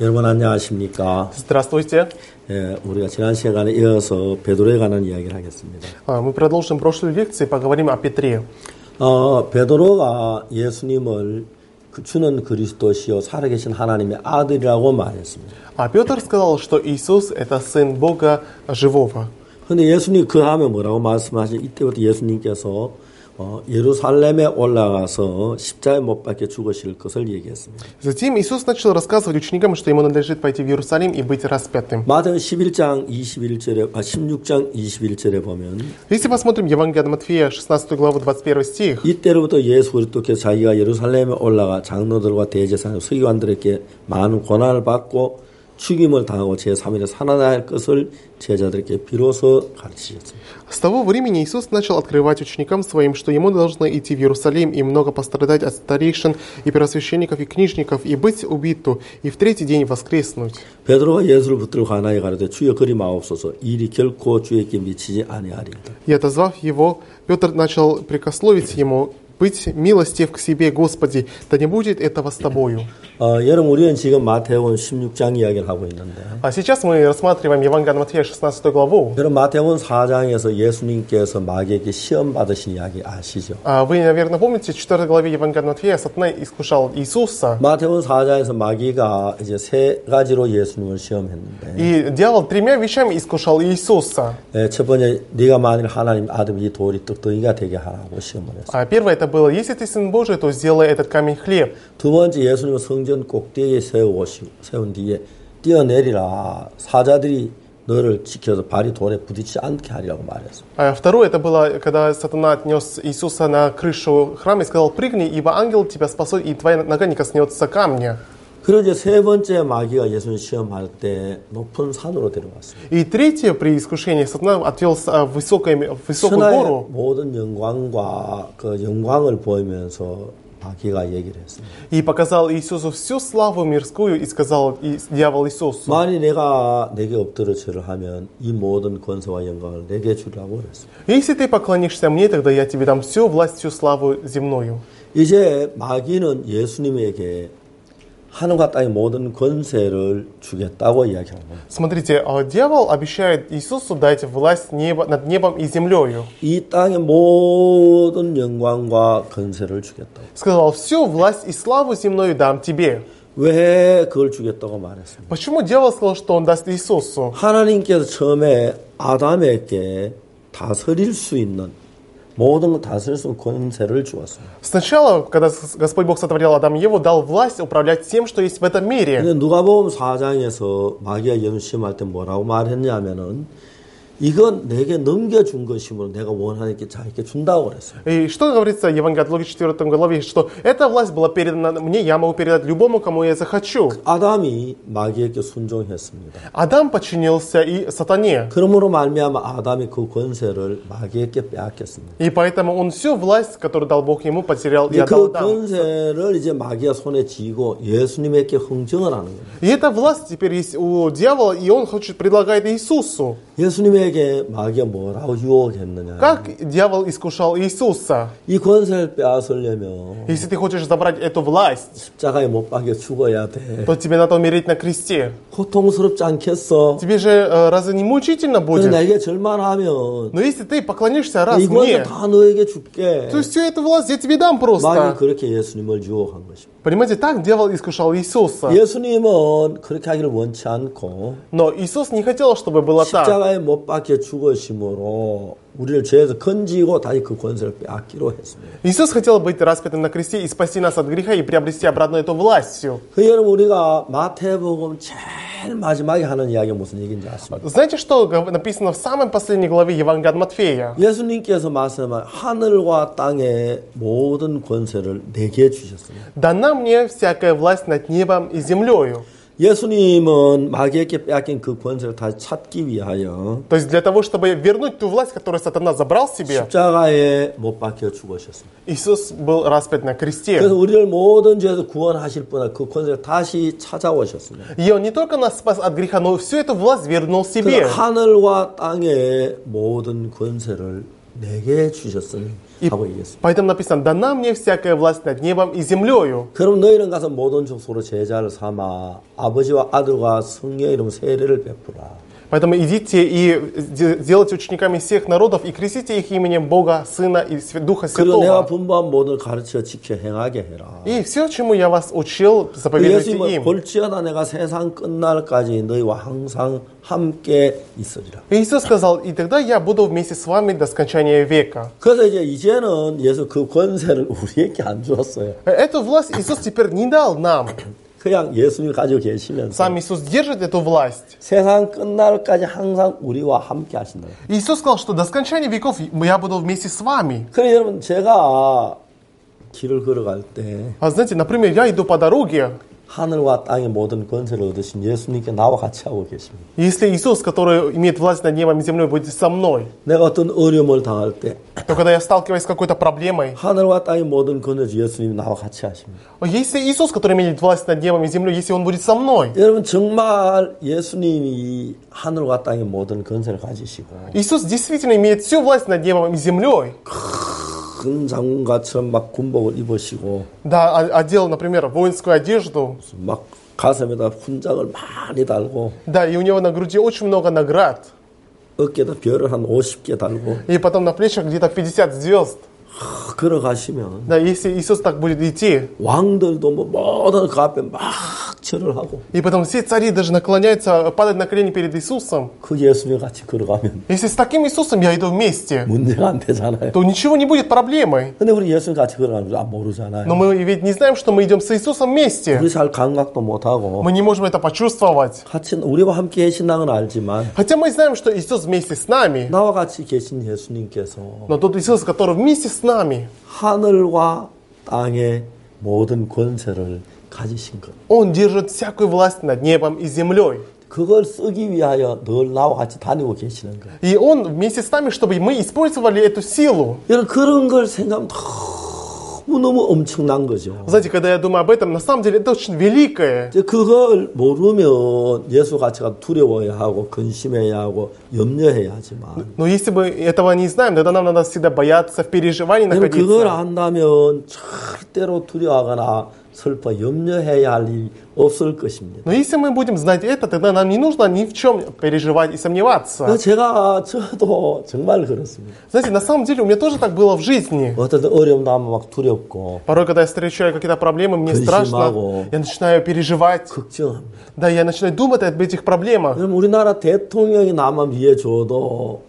여러분 안녕하십니까? Здравствуйте. 예, 우리가 지난 시간에 이어서 베드로에 관한 이야기를 하겠습니다. Мы продолжим прошлую лекцию и поговорим о Петре. 베드로가 예수님을 주는 그리스도시요 살아계신 하나님의 아들이라고 말했습니다. Петр сказал, что Иисус – это Сын Бога Живого. 그런데 예수님 그 다음에 뭐라고 말씀하시? 이때부터 예수님께서 예루살렘에 올라가서 십자가에 못 박혀 죽으실 것을 얘기했습니다. Затем Иисус начал рассказывать ученикам, что ему надлежит пойти в Иерусалим и быть распятым. 마태복음 16장 21절에 보면 Если посмотрим Евангелие от Матфея, 16 главу, 21 стих, 이때로부터 예수 그리스도께서 자기가 예루살렘에 올라가 장로들과 대제사장 서기관들에게 많은 고난을 받고 죽임을 당하고 제3일에 살아날 것을 제자들에게 비로소 가르치셨습니다. С того времени Иисус начал открывать ученикам своим, что ему должно идти в Иерусалим и много пострадать от старейшин и первосвященников и книжников, и быть убиту, и в третий день воскреснуть. 베드로가 예수를 붙들고 가나에 가로되 주여 그리 마옵소서 일이 결코 주에게 미치지 아니하리이다. И отозвав его, Петр начал прикословить ему: «Быть милостив к себе, Господи, да не будет этого с тобою». 여러분 우리는 지금 마태복음 16장 이야기를 하고 있는데 А сейчас мы рассматриваем Евангелие от Матфея, 16 главу. 여러분 마태복음 4장에서 예수님께서 마귀에게 시험 받으신 이야기 아시죠? Вы, наверное, помните, в 4 главе Евангелия от Матфея сатана искушал Иисуса. 마태복음 4장에서 마귀가 이제 세 가지로 예수님을 시험했는데 И дьявол тремя вещами искушал Иисуса. 첫 번째 네가 만일 하나님 아들이 이 돌이 떡덩이가 되게 하라고 시험을 했어요. Первое это было: если ты сын Божий, то сделай этот камень хлеб. 두 번째 예수님은 성전 꼭대기에 세운 뒤에 뛰어내리라 사자들이 너를 지켜서 발이 돌에 부딪히지 않게 하리라고 말했습니다. Второе это было, когда сатана отнес Иисуса на крышу храма и сказал: прыгни, ибо ангел тебя спасет, и твоя нога не коснется камня. 그리고 이제 세 번째 마귀가 예수님 시험할 때 높은 산으로 데려갔습니다. И третье, при искушении сатана отвел в высокую 천하의 гору 모든 영광과 그 영광을 보이면서 마귀가 얘기를 했습니다. и показал Иисусу всю славу мирскую, и сказал дьявол Иисусу: 만일 내가 내게 엎드려 절을 하면 이 모든 권세와 영광을 내게 주라고 그랬습니다. если ты поклонишься мне, тогда я тебе дам всю власть, всю славу земную. 이제 마귀는 예수님에게 하늘과 땅의 모든 권세를 주겠다고 이야기합니다. Смотрите, дьявол обещает Иисусу дать власть над небом и землею. 이 땅의 모든 영광과 권세를 주겠다고. Сказал: всю власть и славу земную дам тебе. 왜 그걸 주겠다고 말했습니다. Почему дьявол сказал, что он даст Иисусу? 하나님께서 처음에 아담에게 다스릴 수 있는 모든 걸 다스릴 수 있는 권세를 주었습니다. Сначала, когда Господь Бог сотворил Адама и Еву, дал власть управлять всем, что есть в этом мире. 근데 누가복음 4장에서 마귀가 예수 시험할 때 뭐라고 말했냐면은 이건 내게 넘겨준 것이므로 내가 원하니까 자기께 준다고 그랬어요. И что говорится в Евангелии от Луки 4 главе, что эта власть была передана мне, я могу передать любому, кому я захочу. 아담이 마귀에게 순종했습니다. Адам подчинился и сатане. 그러므로 말미암아 아담이 그 권세를 마귀에게 빼앗겼습니다. И поэтому он всю власть, которую дал Бог ему, потерял и отдал 그 Адаму. 권세를 이제 마귀가 손에 쥐고 예수님에게 흥정을 하는 거예요. И эта власть теперь есть у дьявола, и он предлагает Иисусу. 예수님에게 마귀가 뭐라고 유혹했느냐? Как дьявол искушал Иисуса? 이 권세를 빼앗으려면 Если ты хочешь забрать эту власть, 십자가에 못 박여 죽어야 돼. то тебе надо умереть на кресте. 고통스럽지 않겠어? Тебе же разве не мучительно 그래서 будет? 내게 절만하면 Но если ты поклонишься раз 이 권세 мне, 다 너에게 줄게. то всю эту власть я тебе дам 마귀 просто. 그렇게 예수님을 유혹한 것입니다. Понимаете, так дьявол искушал Иисуса. 예수님은 그렇게 하기를 원치 않고 Но Иисус не хотел, чтобы было так. 십자가에 못 박혀 죽으심으로 우리를 죄에서 건지고 다시 그 권세를 빼앗기로 했습니다. Иисус хотел быть распятым на кресте и спасти нас от греха и приобрести обратно эту власть всю. 그 여러분 우리가 마태복음 제일 마지막에 하는 이야기가 무슨 얘기인지 아십니까? Знаете, что написано в самой последней главе Евангелия от Матфея? 예수님께서 말씀하신 하늘과 땅의 모든 권세를 내게 주셨습니다. «Дана мне всякая власть над небом и землею». 예수님은 마귀에게 빼앗긴 그 권세를 다시 찾기 위하여 То есть для того, чтобы вернуть ту власть, которую сатана забрал себе, 십자가에 못 박혀 죽으셨습니다. Иисус был распят на кресте. 그래서 우리를 모든 죄에서 구원하실 분은 그 권세를 다시 찾아오셨습니다. И Он не только нас спас от греха, но всю эту власть вернул себе. 하늘과 땅의 모든 권세를 내게 주셨으니 하고 얘기했습니다. Поэтому написано, дана мне всякая власть над небом и землею. 그럼 너희는 가서 모든 족속으로 제자를 삼아 아버지와 아들과 성령의 이름 세례를 베푸라. Поэтому идите и делайте учениками всех народов и крестите их именем Бога, Сына и Духа 그리고 내가 Святого. 분부한 모든 가르쳐 지켜 행하게 해라. И все, чему я вас учил, заповедуйте 예수님은 им. 볼지어다 내가 세상 끝날까지 너희와 항상 함께 있으리라. Иисус сказал, и тогда я буду вместе с вами до скончания века. 그래서 이제는 예수 그 권세를 우리에게 안 주었어요. Эту власть Иисус теперь не дал нам. 그냥 예수님이 가지고 계시면서 Сам Иисус держит эту власть. 세상 끝날까지 항상 우리와 함께 하신다. Иисус сказал, что до скончания веков я буду вместе с вами. 그래 여러분 제가 길을 걸어갈 때 А знаете, например, я иду по дороге, 하늘과 땅의 모든 권세를 얻으신 예수님께 나와 같이 하고 계십니다. если Иисус, который имеет власть над небом и землей, будет со мной, 내가 어떤 어려움을 당할 때 то когда я сталкиваюсь с какой-то проблемой, 하늘과 땅의 모든 권세 예수님이 나와 같이 하십니다. если Иисус, который имеет власть над небом и землей, если Он будет со мной, 여러분 정말 예수님이 하늘과 땅의 모든 권세를 가지시고 Иисус действительно имеет всю власть над небом и землей. 큰 장군같처럼 막 군복을 입으시고 Да, одел, например, воинскую одежду, 막 가슴에다 훈장을 많이 달고 да, и у него на груди очень много наград, 어깨에다 별을 한 50개 달고 и потом на плечах где-то 50 звезд. 걸어가시면 Да, если Иисус так будет идти, 왕들도 뭐 모든 그 앞에 막 절을 하고 и потом все цари даже наклоняются, падают на колени перед Иисусом. 그 예수님 같이 걸어가면 Если с таким Иисусом я иду вместе, 문제가 안 되잖아요. то ничего не будет проблемой. 근데 우리 예수님 같이 걸어가는 줄 모르잖아요. Но мы ведь не знаем, что мы идем с Иисусом вместе. 우리 잘 감각도 못하고 Мы не можем это почувствовать. 같이 우리와 함께 계신다는 건 알지만 Хотя мы знаем, что Иисус вместе с нами. 나와 같이 계신 예수님께서 Но тот Иисус, который вместе с нами, 하늘과 땅의 모든 권세를 가지신 것. Он держит всякую власть над небом и землей. 그걸 쓰기 위하여 늘 나와 같이 다니고 계시는 거예요. И Он вместе с нами, чтобы мы использовали эту силу. 여러분 그런 걸 생각하면 너무너무 엄청난 거죠. Знаете, когда я думаю об этом, на самом деле это очень великое. 이제 그걸 모르면 예수 가치가 두려워야 하고 근심해야 하고 염려해야 하지만 Но если мы этого не знаем, тогда нам надо всегда бояться, в переживании 그걸 находиться. 안다면 절대로 두려워하거나 슬퍼 염려해야 할 일이 없을 것입니다. Но если мы будем знать это, тогда нам не нужно ни в чем переживать и сомневаться. 저도 정말 그렇습니다. Знаете, на самом деле у меня тоже так было в жизни. 어떤 때 어려움 나면 막 두렵고 Порой, когда я встречаю какие-то проблемы, мне страшно, я начинаю переживать. 걱정합니다. Да, я начинаю думать об этих проблемах. 그럼 우리나라 대통령이 나만 위해줘도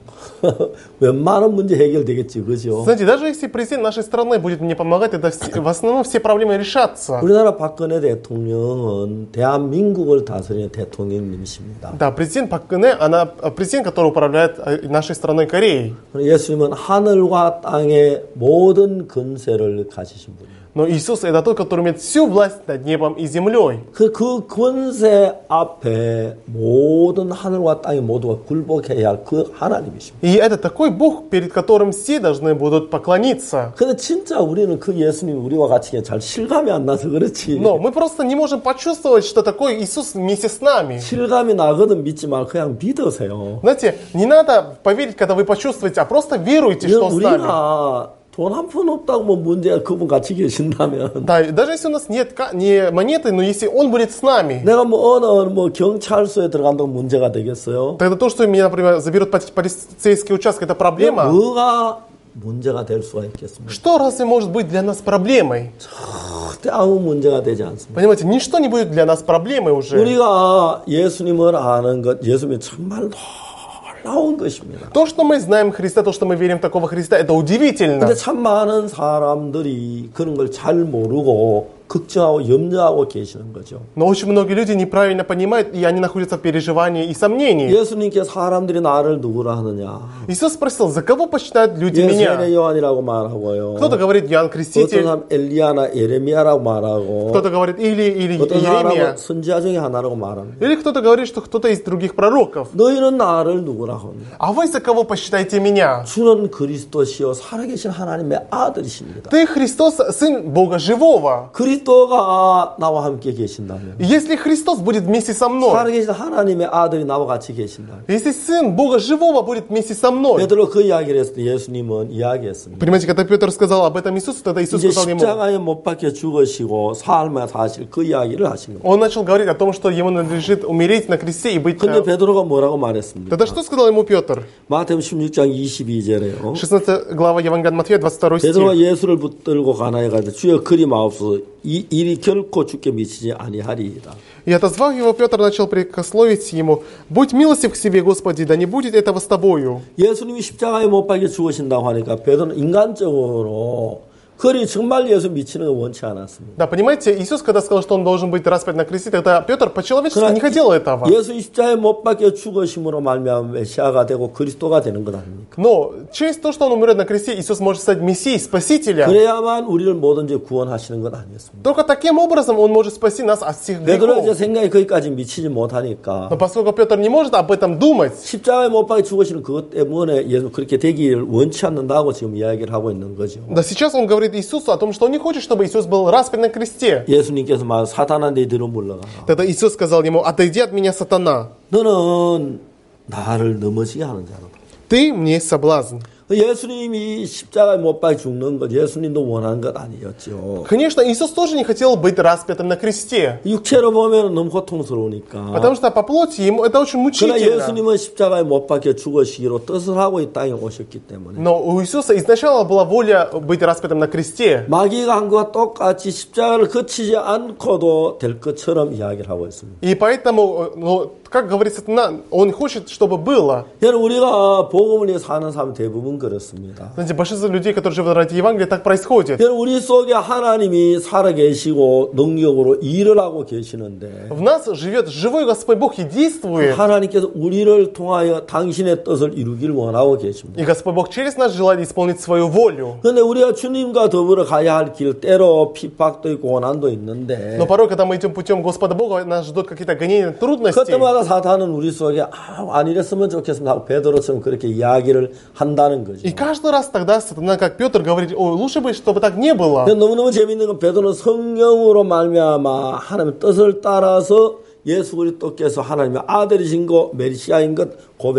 웬만한 문제 해결되겠지, 그죠? Знаете, даже если президент нашей страны будет мне помогать, тогда в основном все проблемы решатся. 우리나라 박근혜 대통령은 대한민국을 다스리는 대통령님이십니다. Да, президент Пак Кын Хе, она президент, который управляет нашей страной Кореей. 예수님은 하늘과 땅의 모든 권세를 가지신 분이에요. Но Иисус это тот, который имеет всю власть над небом и землей. 그 권세 앞에 모든 하늘과 땅의 모두가 굴복해야 할 그 하나님이십니다. И это такой Бог, перед которым все должны будут поклониться. 근데 진짜 우리는 그 예수님 우리와 같이 잘 실감이 안 나서 그렇지. Но мы просто не можем почувствовать, что такое Иисус вместе с нами. 실감이 나거든 믿지 말고 그냥 믿으세요. Знаете, не надо поверить, когда вы почувствуете, а просто веруйте, что с нами. 우리가 돈 한 푼 없다고 뭐 문제가 그분 같이 계신다면 Да, даже если у нас нет не монеты, но если Он будет с нами, 내가 뭐 어느 경찰서에 들어간다고 문제가 되겠어요? тогда то, что меня, например, заберут полицейский участок, это проблема. 뭐가 문제가 될 수가 있겠습니까? Что разве может быть для нас проблемой? 절대 아무 문제가 되지 않습니다. Понимаете, ничто не будет для нас проблемой уже. 우리가 예수님을 아는 것, 예수님이 정말 놀라운 것입니다. То, что мы знаем Христа, то, что мы верим в такого Христа, это удивительно. 근데 참 많은 사람들이 그런 걸 잘 모르고 걱정하고 염려하고 계시는 거죠. Но очень многие люди неправильно понимают, и они находятся в переживании и сомнении. 예수님께 사람들이 나를 누구라 하느냐? Иисус спросил, за кого посчитают люди меня? 세례 요한이라고 말하고요. Кто-то говорит Иоанн 어떤 Креститель, 사람 엘리야나 예레미야라고 말하고 кто-то говорит или 어떤 Иеремия, 사람은 선지자 중에 하나라고 말합니다. или кто-то говорит, что кто-то из других пророков. 너희는 나를 누구라고 하느냐? А вы за кого посчитаете меня? 주는 그리스도시요 살아계신 하나님의 아들이십니다. Ты Христос, Сын Бога Живого. 그리스도가 나와 함께 계신다면, Если Христос будет вместе со мной, 살아계신 하나님의 아들이 나와 같이 계신다면, если Сын Бога Живого будет вместе со мной. 베드로 그 이야기를 했을 때 예수님은 이야기했습니다. Понимаете, когда Петр сказал об этом Иисусу, тогда Иисус 이제 сказал ему, 십자가에 못 박혀 죽으시고 삶을 사실 그 이야기를 하신 거예요. он начал говорить о том, что ему надлежит умереть на кресте и быть... 근데 베드로가 뭐라고 말했습니까? Тогда что сказал ему Петр? 마태복음 16장 22절에요. 16 глава Евангелия от Матфея, 22 베드로가 стих. 예수를 붙들고 가나에 가서 주여 그리 마옵소서 이 일이 결코 죽게 미치지 아니하리이다. И отозвав его, Петр начал прикословить ему, «Будь милостив к себе, Господи, да не будет этого с тобою». 예수님이 십자가에 못 박혀 죽으신다고 하니까 베드로는 인간적으로 그리 정말 예수 미치는 거 원치 않았습니다. Да, понимаете, Иисус, когда сказал, что он должен быть распят на кресте, тогда Петр по-человечески не хотел этого. 예수 십자가에 못 박혀 죽으심으로 말미암아 메시아가 되고 그리스도가 되는 것 아닙니까? Но через то, что он умрет на кресте, Иисус может стать Мессией, Спасителем. 그래야만 우리를 뭐든지 구원하시는 것 아니었습니까? Только таким образом он может спасти нас от всех 베드로 이제 грехов. 생각이 거기까지 미치지 못하니까 Но поскольку Петр не может об этом думать, 십자가에 못 박혀 죽으시는 그것 때문에 예수 그렇게 되기를 원치 않는다고 지금 이야기를 하고 있는 거죠. да сейчас он говорит Иисусу о том, что он не хочет, чтобы Иисус был распят на кресте. 예수님께서 말 사탄아 내 뒤로 물러가라. Тогда Иисус сказал ему, отойди от меня, сатана. 너는 나를 넘어지게 하는 자로다. Ты мне соблазн. 예수님이 십자가에 못 박혀 죽는 것 예수님도 원하는 것 아니었죠. Конечно, Иисус тоже не хотел быть распятым на кресте. 육체로 보면 너무 고통스러우니까. Потому что по плоти ему это очень 그러나 мучительно. 예수님은 십자가에 못 박혀 죽으시기로 뜻을 하고 이 땅에 오셨기 때문에 Но у Иисуса изначально была воля быть распятым на кресте. 마귀가 한 것과 똑같이 십자가를 거치지 않고도 될 것처럼 이야기를 하고 있습니다. И поэтому, ну, как говорит сатана, он хочет, чтобы было. 여러분 우리가 복음을 위해 사는 사람 대부분 그렇습니다. Знаете, большинство людей, которые живут ради Евангелия, так происходит. 여러분 우리 속에 하나님이 살아계시고 능력으로 일을 하고 계시는데 В нас живет живой Господь Бог и действует. 하나님께서 우리를 통하여 당신의 뜻을 이루기를 원하고 계십니다. И Господь Бог через нас желает исполнить свою волю. 그런데 우리가 주님과 더불어 가야 할 길 때로 핍박도 있고 고난도 있는데 Но порой, когда мы идем путем Господа Бога, нас ждут какие-то гонения, трудности. 그때마다 사탄은 우리 속에 안 이랬으면 좋겠습니다 하고 베드로처럼 그렇게 이야기를 한다는 거죠. И каждый раз тогда сатана, как Петр, говорит, ой, лучше бы, чтобы так не было. 너무너무 재밌는 건 베드로는 성령으로 말미암아 하나님의 뜻을 따라서 예수 그리스도께서 하나님의 아들이신 것, 메시아인 것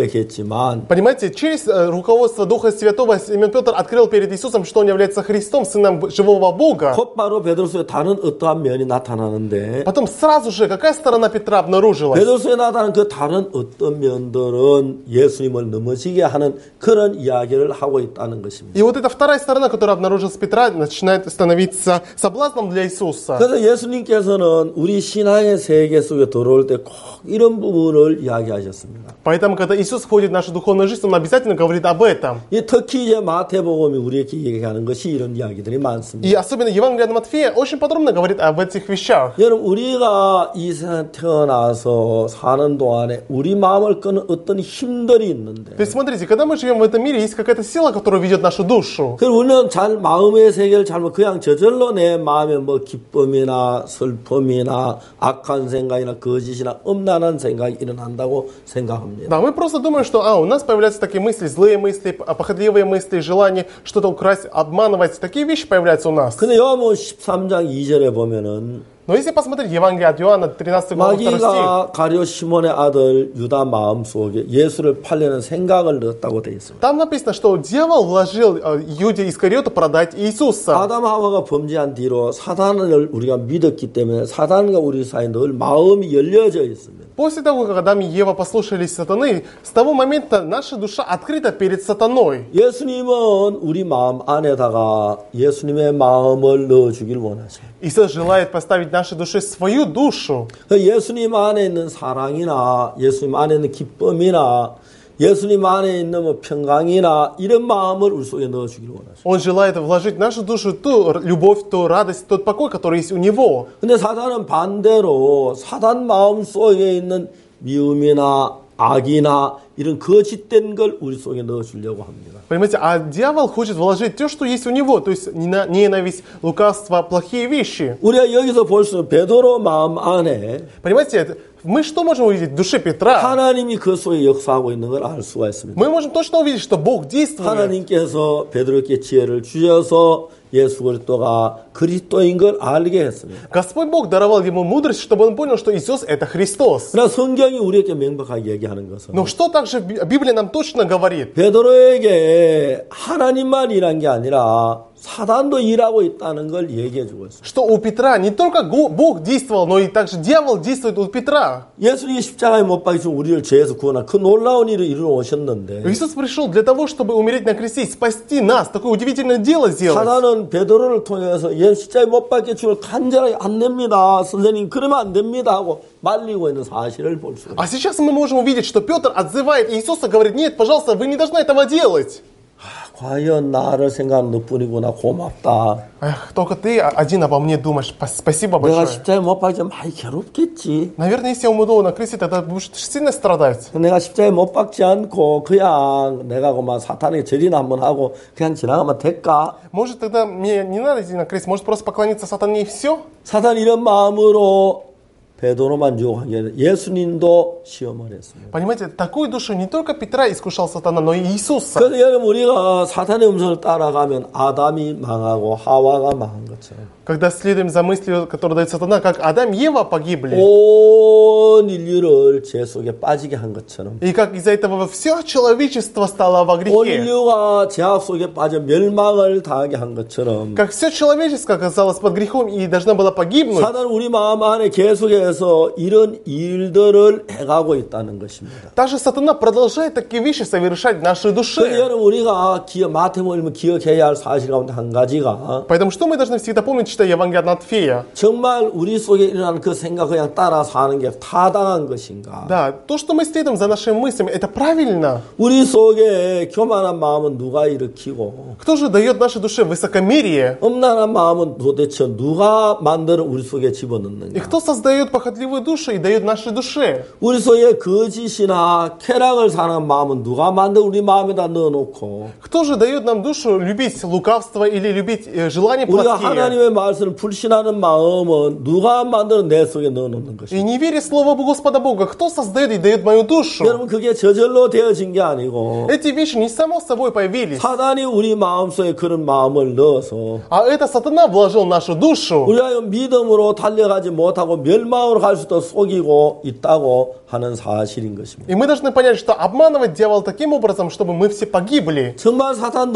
고백했지만 Понимаете, через руководство Духа Святого Симон Петр открыл перед Иисусом, что он является Христом, Сыном живого Бога. 곧바로 베드로 속에 다른 어떠한 면이 나타나는데 Потом сразу же, какая сторона Петра обнаружилась? 베드로 속에 나타나는 그 다른 어떤 면들은 예수님을 넘어지게 하는 그런 이야기를 하고 있다는 것입니다. И вот эта вторая сторона, которая обнаружилась Петра, начинает становиться соблазном для Иисуса. 그래서 예수님께서는 우리 신앙의 세계 속에 들어올 때 꼭 이런 부분을 이야기하셨습니다. Поэтому, когда Иисус входит в нашу духовную жизнь, Он обязательно говорит об этом. 특히 이제 마태복음이 우리에게 얘기하는 것이 이런 이야기들이 많습니다. И особенно Евангелие от Матфея очень подробно говорит об этих вещах. 여러분 우리가 이 세상에 태어나서 사는 동안에 우리 마음을 끄는 어떤 힘들이 있는데 То есть, смотрите, когда мы живем в этом мире, есть какая-то сила, которая ведет нашу душу. 그럼 우리는 잘 마음의 세계를 잘못 그냥 저절로 내 마음에 뭐 기쁨이나 슬픔이나 악한 생각이나 거짓이나 음란한 생각이 일어난다고 생각합니다. Да, мы просто думаем, что у нас появляются такие мысли, злые мысли, похотливые мысли, желание что-то украсть, обманывать. Такие вещи появляются у нас. 근데 요한복음 13장 2절에 보면은 Но если посмотреть Евангелие от Иоанна, 13 глава, 2 стих, 마귀가 가룟 시몬의 아들 유다 마음속에 예수를 팔려는 생각을 넣었다고 되어 있습니다. там написано, что дьявол вложил Иуде Искариоту продать Иисуса. 아담 하와가 범죄한 뒤로 사단을 우리가 믿었기 때문에 사단과 우리 사이에 늘 마음이 열려져 있습니다. После того, как Адам и Ева послушались сатаны, с того момента наша душа открыта перед сатаной. 예수님은 우리 마음 안에다가 예수님의 마음을 넣어주길 원하셔요. Иисус желает поставить в нашей душе свою душу. 예수님 안에 있는 사랑이나 예수님 안에 있는 기쁨이나 예수님 안에 있는 뭐 평강이나 이런 마음을 우리 속에 넣어주길 원하셔요. Он желает вложить в нашу душу ту любовь, ту радость, тот покой, который есть у Него. 근데 사단은 반대로 사단 마음 속에 있는 미움이나 악이나 이런 거짓된 걸 우리 속에 넣어주려고 합니다. Понимаете, а дьявол хочет вложить то, что есть у него, то есть ненависть, лукавство, плохие вещи. 우리가 여기서 볼 수 있는 베드로 마음 안에 Понимаете, мы что можем увидеть в душе Петра? 하나님이 그 속에 역사하고 있는 걸 알 수가 있습니다. Мы можем точно увидеть, что Бог действует. 하나님께서 베드로에게 지혜를 주셔서 예수 그리스도가 그리스도인 걸 알게 했습니다. Господь Бог даровал ему мудрость, чтобы он понял, что Иисус это Христос. 그러나 성경이 우리에게 명백하게 얘기하는 것은 Но что также Библия нам точно говорит? 베드로에게 하나님만 일한 게 아니라 사단도 일하고 있다는 걸 얘기해 주고 있습니다. Что у Петра не только Бог действовал, но и также дьявол действует у Петра. 예수님이 십자가에 못 박히시고 우리를 죄에서 구원한 그 놀라운 일을 이루어 오셨는데 Иисус пришел для того, чтобы умереть на кресте и спасти нас. Такое удивительное дело сделать. 사단은 베드로를 통해서 예수 십자가에 못 박혀 죽을 간절하게 안 됩니다. 선생님 그러면 안 됩니다 하고 말리고 있는 사실을 볼 수 있습니다. А сейчас мы можем увидеть, что Петр отзывает Иисуса, говорит: нет, пожалуйста, вы не должны этого делать. 과연 나를 생각하는 너뿐이구나 고맙다. Эх, только ты один обо мне думаешь. Спасибо 내가 большое. 십자가에 못 박히면 많이 괴롭겠지. Наверное, если я умру на кресте, тогда будешь сильно страдать. 내가 십자가에 못 박지 않고 그냥 내가 그만 사탄에게 절이나 한번 하고 그냥 지나가면 될까? Может, тогда мне не надо идти на крест, может просто поклониться сатане и все? 사탄 이런 마음으로 베드로만 유혹한 게 아니라 예수님도 시험을 했습니다. Понимаете, такую душу не только Петра искушал сатана, но и Иисуса. 그래서 여러분 우리가 사탄의 음성을 따라가면 아담이 망하고 하와가 망한 것처럼 Когда следуем за мыслью, которую дает сатана, как Адам и Ева погибли. 온 인류를 죄 속에 빠지게 한 것처럼 И как из-за этого все человечество стало во 온 грехе. 인류가 죄악 속에 빠져 멸망을 당하게 한 것처럼 Как все человеческое оказалось под грехом и должно было погибнуть. 사단은 우리 마음 안에 계속해서 이런 일들을 해가고 있다는 것입니다. Также сатана продолжает такие вещи совершать в нашей 그래서 душе. 여러분 우리가 마태복음을 기억해야 할 사실 가운데 한 가지가 Поэтому что мы должны всегда помнить, читая Евангелие от Матфея? 정말 우리 속에 일어나는 그 생각 그냥 따라 사는 게 타당한 것인가? Да, то, что мы следуем за нашими мыслями, это правильно. 우리 속에 교만한 마음은 누가 일으키고 Кто же дает нашей душе высокомерие? 엄란한 마음은 도대체 누가 만들어 우리 속에 И 집어넣는가? кто создает похотливую душу и дает нашей душе? 우리 속에 거짓이나 쾌락을 사는 마음은 누가 만들어 우리 마음에다 넣어놓고 Кто же дает нам душу любить лукавство или любить желания 우리가 плотские? 하나님의 말씀을 불신하는 마음은 누가 만들어 내 속에 넣어놓는 것입니다. И не веря Слову Господа Бога, кто создает и дает мою душу? 여러분 그게 저절로 되어진 게 아니고 Эти вещи не само собой появились, 사단이 우리 마음속에 그런 마음을 넣어서 а это сатана вложил в нашу душу. 우리가 믿음으로 달려가지 못하고 멸망으로 갈 수도 속이고 있다고 하는 사실인 것입니다. И мы должны понять, что обманывать дьявол таким образом, чтобы мы все погибли. 정말 사탄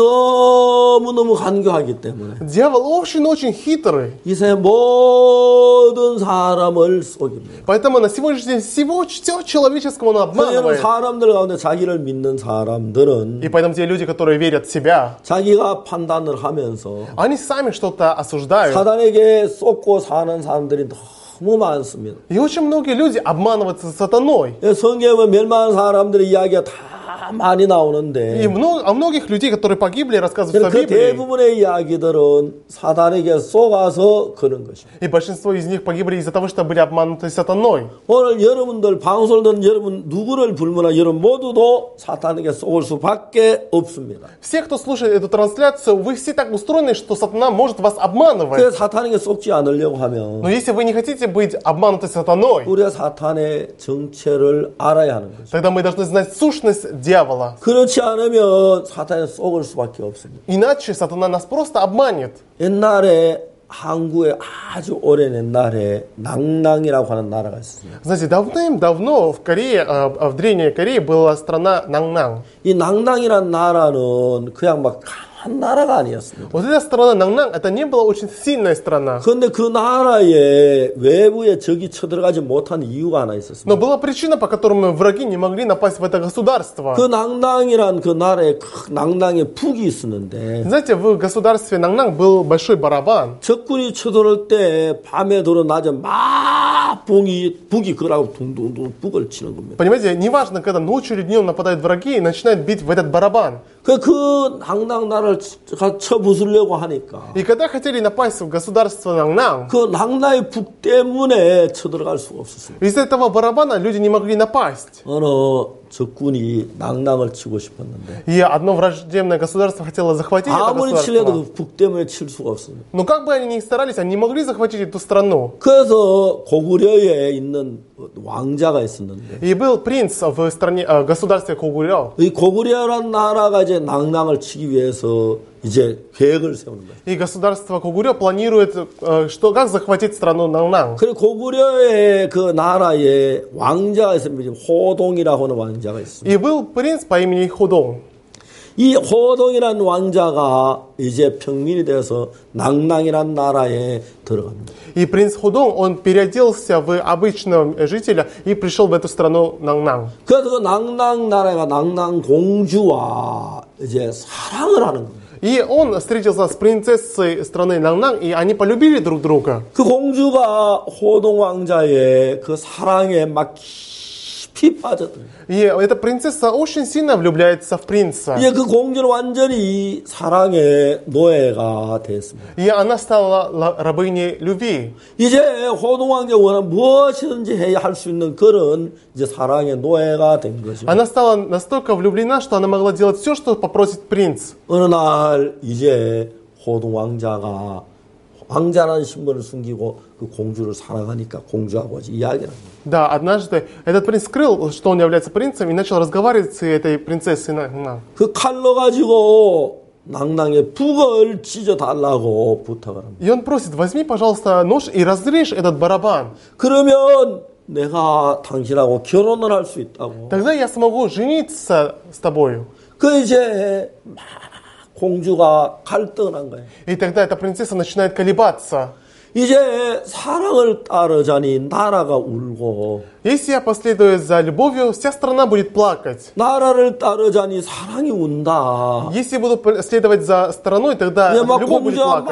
너무너무 간교하기 때문에 Дьявол очень-очень хитрый. 이 세상 모든 사람을 속입니다. Поэтому на сегодняшний день все человеческого он 그래서 여러분 обманывает. 사람들 가운데 자기를 믿는 사람들은 И поэтому те люди, которые верят в себя, 자기가 판단을 하면서 они сами что-то осуждают. 사단에게 쏟고 사는 사람들이 너무 많습니다. И очень многие люди обманываются сатаной. 성경에 멸망한 사람들의 이야기가 다 많이 나오는데 И о многих людей, которые погибли, рассказывается в 그 Библии. 대부분의 이야기들은 사단에게 속아서 그런 것입니다. И большинство из них погибли из-за того, что были обмануты сатаной. 오늘 여러분들 방송을 듣는 여러분 누구를 불문하 여러분 모두도 사탄에게 속을 수밖에 없습니다. Все, кто слушает эту трансляцию, вы все так устроены, что сатана может вас обманывать. 그래서 사탄에게 속지 않으려고 하면 Но если вы не хотите быть обмануты сатаной, 우리가 사탄의 정체를 알아야 하는 거죠. тогда мы должны знать сущность дьявола. 그렇지 않으면 사탄에 속을 수밖에 없습니다. Иначе сатана нас просто обманет. 옛날에 한국에 아주 오랜 옛날에 낭낭이라고 하는 나라가 있습니다. Знаете, давным-давно в Корее, в Древней Корее была страна Наннан. 이 낭낭이라는 나라는 그냥 막 한 나라가 아니었습니다. Вот эта страна Наннан, это не была очень сильная страна. 그런데 그 나라에 외부에 적이 쳐들어가지 못한 이유가 하나 Но 있었습니다. была причина, по которой враги не могли напасть в это государство. 그 낭낭이란 그 나라에 큰 낭낭의 북이 있었는데 Знаете, в государстве Наннан был большой барабан. 적군이 쳐들어올 때 밤에 들어 낮에 막 북이 그라고 둥둥둥 북을 치는 겁니다. Понимаете, неважно, когда ночью или днем нападают враги и начинают бить в этот барабан. 그 낭낭 나라를 쳐부수려고 하니까 И когда хотели напасть в государство Наннан, 그 낭낭의 북 때문에 쳐들어갈 수가 없었습니다. из-за этого барабана люди не могли напасть. 어느 적군이 낭낭을 치고 싶었는데 И одно враждебное государство хотело захватить это 아무리 칠래도 государство. 그 북 때문에 칠 수가 없습니다. Но как бы они ни старались, они не могли захватить эту страну. 그래서 고구려에 있는 왕자가 있었는데 И был принц в стране, государстве Когурё. 이 고구려라는 나라가 이제 낭낭을 치기 위해서 이제 계획을 세우는 거예요. И государство Когурё планирует, как захватить страну Наннан. 그리고 고구려의 그 나라에 왕자가 있습니다. 호동이라고 하는 왕자가 있습니다. И был принц по имени Худong. 이 호동이라는 왕자가 이제 평민이 되어서 낭낭이라는 나라에 들어갑니다. И принц Худong, он переоделся в обычного жителя и пришел в эту страну Наннан. 그래서 그 낭낭 나라가 낭낭 공주와 이제 사랑을 하는 겁니다. И он встретился с принцессой страны Наннан, и они полюбили друг друга. 그 공주가 호동 왕자의 그 사랑에 막 깊이 빠졌더니 И эта принцесса очень сильно влюбляется в принца. 이제 그 공주는 완전히 사랑의 노예가 됐습니다. И она стала рабыней любви. 이제 호동 왕자 원하는 무엇이든지 해야 할 수 있는 그런 이제 사랑의 노예가 된 거죠. Она стала настолько влюблена, что она могла делать все, что попросит принц. 어느 날 이제 호동 왕자가 왕자라는 신분을 숨기고 그 공주를 사랑하니까 공주하고 이야기를 합니다. Да, однажды этот принц скрыл, что он является принцем, и начал разговаривать с этой принцессой. 그 칼로 가지고 낭낭의 북을 찢어 달라고 부탁을 합니다. И он просит: возьми, пожалуйста, нож и разрежь этот барабан. 그러면 내가 당신하고 결혼을 할 수 있다고. Тогда я смогу жениться с тобою. 그 이제 막 공주가 갈등을 한 거예요. И тогда эта принцесса начинает колебаться. 이제 사랑을 따르자니 나라가 울고 Если я последую за любовью, вся страна будет плакать. 나라를 따르자니 사랑이 운다. Если я буду следовать за страной, тогда 이제 막 любовь будет 공주가 плакать.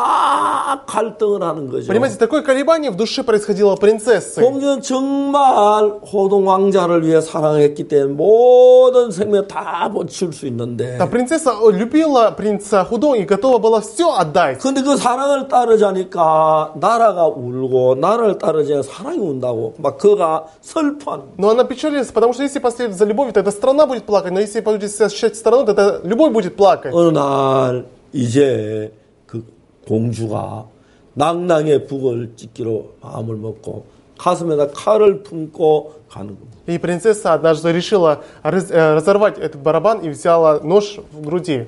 막 갈등을 하는 거죠. Понимаете, такое колебание в душе происходило у принцессы. 공주는 정말 호동 왕자를 위해 사랑했기 때문에 모든 생명 다 바칠 수 있는데 Да, принцесса любила принца Худong и готова была все отдать. 근데 그 사랑을 따르자니까 나라가 울고 나라를 따르자니 사랑이 운다고 막 그가 슬퍼하는 거예요. Но она печалится, потому что если последовать за любовью, тогда страна будет плакать. Но если будет ощущать страну, тогда любовь будет плакать. 어느 날 이제 그 공주가 낭낭의 북을 찢기로 마음을 먹고 가슴에다 칼을 품고 가는 겁니다. И принцесса однажды решила разорвать этот барабан и взяла нож в груди.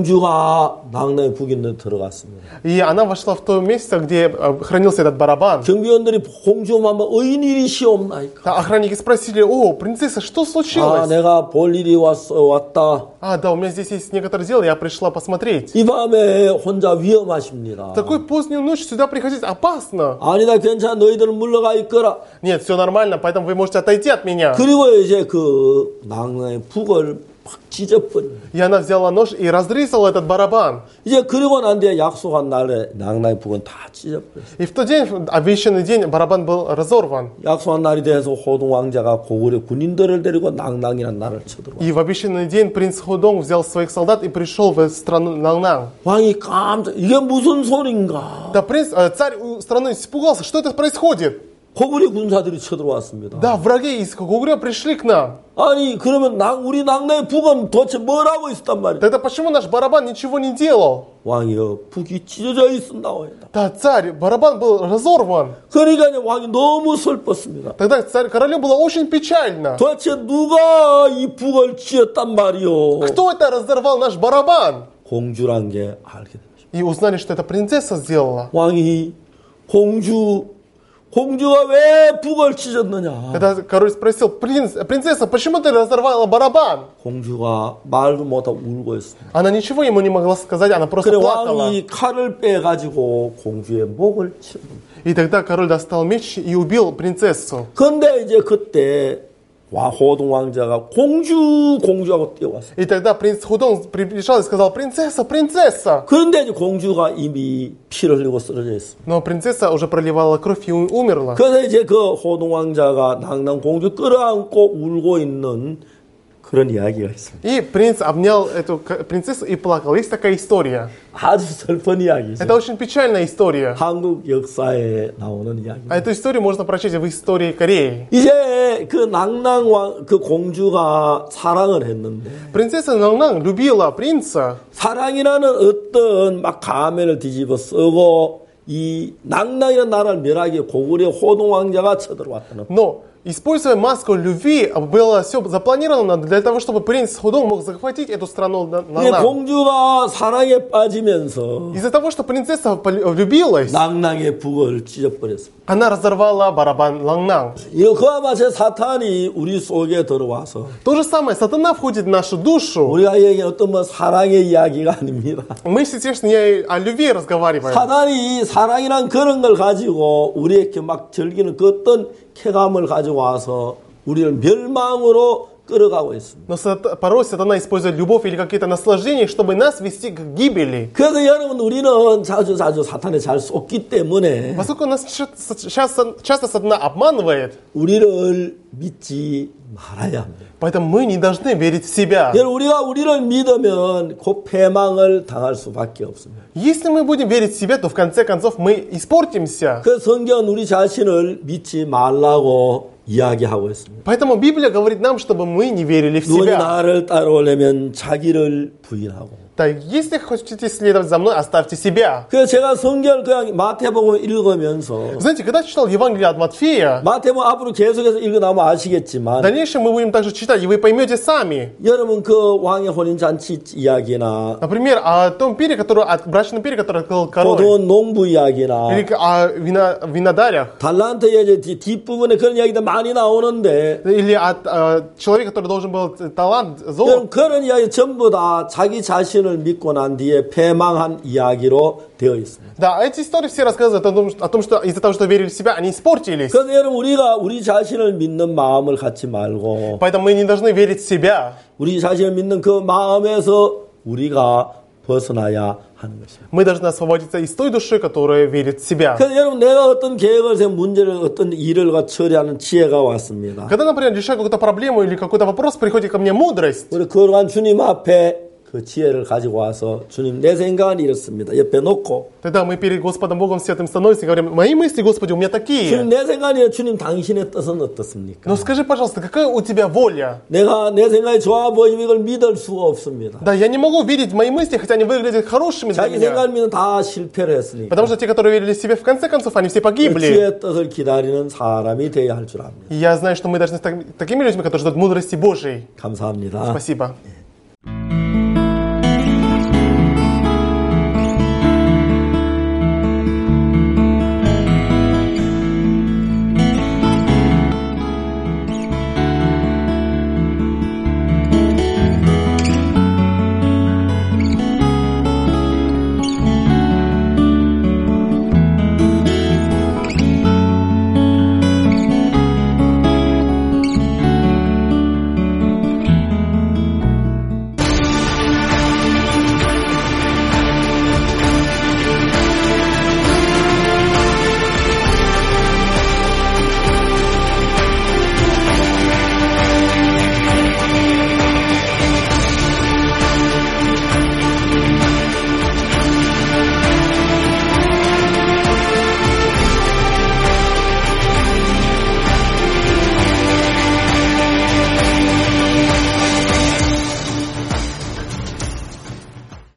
공주가 낭낭의 북 있는 데 들어갔습니다. И она вошла в то место, где хранился этот барабан. 경비원들이 공주만 뭐 의인일이시옵나이까. Да, охранники спросили: о, принцесса, что 아, случилось? 내가 볼 일이 왔다. Да, у меня здесь есть некоторые дела, я пришла посмотреть. 이 밤에 혼자 위험하십니다. В такую позднюю ночь сюда приходить опасно. 아니다, 괜찮아. 너희들은 물러가 있거라. Нет, все нормально, поэтому вы можете отойти от меня. 그리고 이제 그 낭낭의 북을 팍 찢어버려. И она взяла нож и разрезала этот барабан. 이제 그리고 난 뒤에 약속한 날에 낭낭의 북은 다 찢어버렸어. И в тот день, обещанный день, барабан был разорван. 약속한 날이 돼서 호동 왕자가 고구려 군인들을 데리고 낭낭이라는 나라를 쳐들어와. И в обещанный день принц Худong взял своих солдат и пришел в страну Наннан. 왕이 깜짝 이게 무슨 소린가? Да, царь страны испугался, что это происходит? 고구려 군사들이 쳐들어왔습니다. Да, враги из Когурё пришли к нам. 아니 그러면 우리 낭낭의 북은 도대체 뭘 하고 있었단 말이야? Тогда почему наш барабан ничего не делал? 왕이여 북이 찢어져 있었다고 했다. Да, царь, барабан был разорван. 그러니까 왕이 너무 슬펐습니다. Тогда королю было очень печально. 도대체 누가 이 북을 찢었단 말이오? Кто это разорвал наш барабан? 공주란 게 알게 되죠. И узнали, что это принцесса сделала. 왕이 공주가 왜 북을 찢었느냐? Тогда король спросил: принцесса, почему ты разорвала барабан? 공주가 말도 못하고 울고 있습니다. Она ничего ему не могла сказать, она просто 그래 плакала. 왕이 칼을 빼가지고 공주의 목을 칩니다. И тогда король достал меч и убил принцессу. 근데 이제 그때 호동 왕자가 공주하고 뛰어왔어요. И тогда принц Худong прибежал и сказал: принцесса, принцесса! 그런데 이제 공주가 이미 피를 흘리고 쓰러져 있어. Но принцесса уже проливала кровь и умерла. 그래서 이제 그 호동 왕자가 낭낭 공주 끌어안고 울고 있는 그런 이야기가 있습니다. И принц обнял эту принцессу и плакал. Есть такая история. 아주 슬픈 이야기죠. Это очень печальная история. 한국 역사에 나오는 이야기. А эту историю можно прочесть в истории Кореи. 이제 그 낭낭 그 공주가 사랑을 했는데 Принцесса Наннан любила принца. 사랑이라는 어떤 막 가면을 뒤집어 쓰고 이 낭낭이라는 나라를 멸하기 고구려 호동 왕자가 쳐들어왔다는. Но используя маску любви, было все запланировано для того, чтобы принц Худон мог захватить эту страну 근데 Нанан. 공주가 사랑에 빠지면서 Из-за того, что принцесса влюбилась, 낭낭의 북을 찢어버렸습니다. она разорвала барабан Лангнан. 이거 그와 마찬가지 사탄이 우리 속에 들어와서 То же самое, сатана входит в нашу душу. 우리가 얘기한 어떤 뭐 사랑의 이야기가 아닙니다. Мы, естественно, не о любви разговариваем. 사단이 이 사랑이란 그런 걸 가지고 우리에게 막 즐기는 그 어떤 쾌감을 가지고 와서 우리를 멸망으로 끌어가고 있습니다. Но порой сатана использует любовь или какие-то наслаждения, чтобы нас вести к гибели. 그래서 여러분 우리는 자주 사탄에 잘 속기 때문에 Поскольку нас часто сатана обманывает, 우리를 믿지 말아야 합니다. поэтому мы не должны верить в себя. 여러분 우리가 우리를 믿으면 곧 패망을 당할 수밖에 없습니다. Если мы будем верить в себя, то в конце концов мы испортимся. 그 성경은 우리 자신을 믿지 말라고 이야기하고 있습니다. Поэтому Библия говорит нам, чтобы мы не верили в 누구나 себя. 나를 따라오려면 자기를 부인하고. Да, если хотите следовать за мной, оставьте себя. 그래서 제가 성경을 그냥 마태복음을 읽으면서 Знаете, когда я читал Евангелие от Матфея, 마태복음 앞으로 계속해서 읽어나면 в 아시겠지만 дальнейшем мы будем также читать, и вы поймете сами. 여러분 그 왕의 혼인잔치 이야기나 Например, о том пире, о брачном пире, который открыл король. 포도원 농부 이야기나 Или о винодарях. 달란트의 뒷부분에 그런 이야기도 많이 나오는데 Или от человека, который должен был талант, золото. 여러분 그런 이야기 전부 다 자기 자신을 믿고 난 뒤에 패망한 이야기로 되어 있습니다. Да, эти истории все рассказывают о том, что из-за того, что верили в себя, они испортились. 그래서 여러분 우리가 우리 자신을 믿는 마음을 갖지 말고 Поэтому мы не должны верить в себя. 우리 자신을 믿는 그 마음에서 우리가 벗어나야 하는 것입니다. Мы должны освободиться из той души, которая верит в себя. 그래서 여러분 내가 어떤 계획을 세워 문제를 어떤 일을 처리하는 지혜가 왔습니다. Когда, например, решаю какую-то проблему или какой-то вопрос, приходит ко мне мудрость. 우리 거룩한 주님 앞에 그 지혜를 가지고 와서 주님 내 생각은 이렇습니다. 옆에 놓고 Тогда мы перед Господом Богом Святым становимся и говорим: мои мысли, Господи, у меня 주님 такие. 내 생각이 주님 당신의 뜻은 어떻습니까? Но скажи, пожалуйста, какая у тебя воля? 내가 내 생각이 좋아 보이면 이걸 믿을 수가 없습니다. Да, я не могу верить в мои мысли, хотя они выглядят хорошими для 자기 меня. 생각을 믿으면 다 실패를 했으니까 Потому что те, которые верили в себя, в конце концов, они все 그 погибли. 지혜의 뜻을 기다리는 사람이 되어야 할 줄 압니다. И я знаю, что мы должны стать такими людьми, которые ждут мудрости Божьей. 감사합니다. Спасибо.